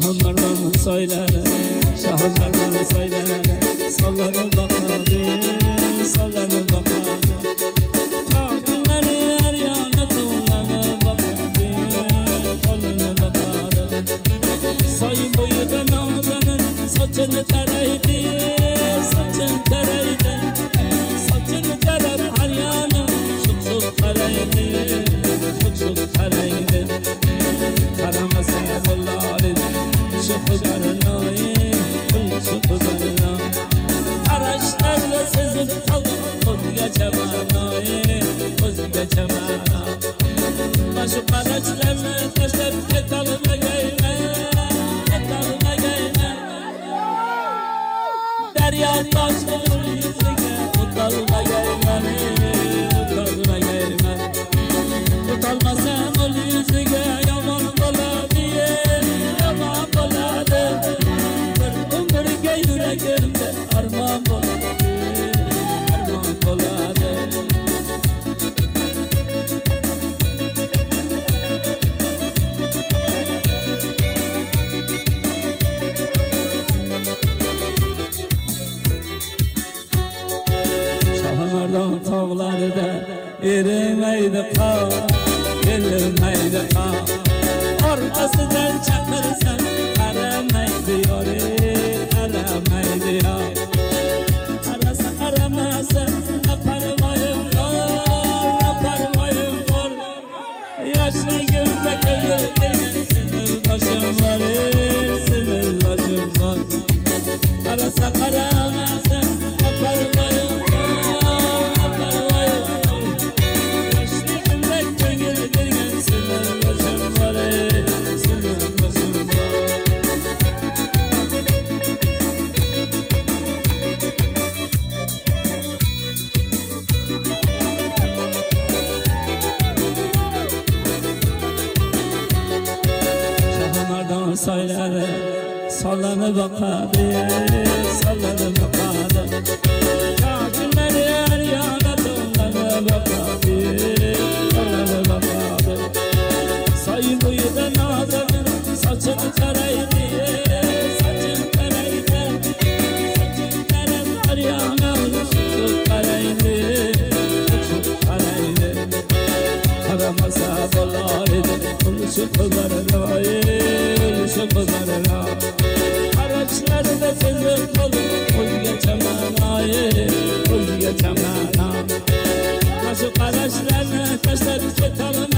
Şahınlardan söyler, şahınlardan söyler. Sallanır bakardı, sallanır bakardı. Kadınları her yana tuğlanır bakardı, koluna bakardı. Sayın boyu da nazanın saçını taraydı, saçını taraydı. Saçını tarar her yana, şut şut taraydı, şut şut taraydı. Karamasa kolları, şu kudarına, şu kudarına. Araçlarla sezip kaldım, koz geçemana, koz geçemana. Başım araçlarla taşlar, yatalıma gelme, yatalıma gelme. Derya taşlar yüzüne, utalma gelme, utalma gelme. Utalmasam ol yüzüne, yaman boladı, yaman boladı. Bir ömürge yüreğimde armağan boladı, armağan boladı. Şahlardan tağlarda erimeydi kar, erimeydi kar. Arkasından çakırsan aramaydı yore, aramaydı ya. Arasa aramasa aparmayım var, aparmayım var. Yaşlı gülme köyü sinir başım var, sinir başım var. Arasa aramasa aparmayım var, aparmayım var. Yaşlı gülme köyü sinir başım var, sinir başım var. Şahınlardan söyler, sallanı bakardı, sallanı bakardı. Kadınları her yana dolanı bakardı, dolanı bakardı. Sayın boyu da nazanın saçını taraydı, saçını taraydı. Saçını taraydı her yana, şu taraydı, şu taraydı. Karamasa dolardı, şu kudarına, şu kudarına. Araçlarda sezip kaldım, koz geçemana, koz geçemana. Nasıl araçlarla taşlar çetalım.